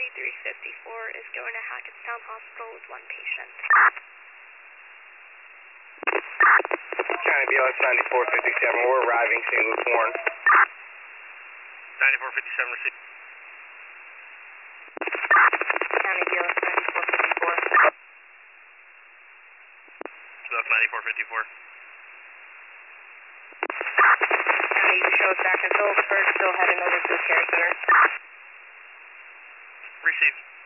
2354 is going to Hackettstown Hospital with one patient. County BLS 9457, we're arriving, St. Louis Warren. 9457 received. County BLS 9454. BLS 9454. County, you show us back in Phillipsburg, still heading over to the care center. Received.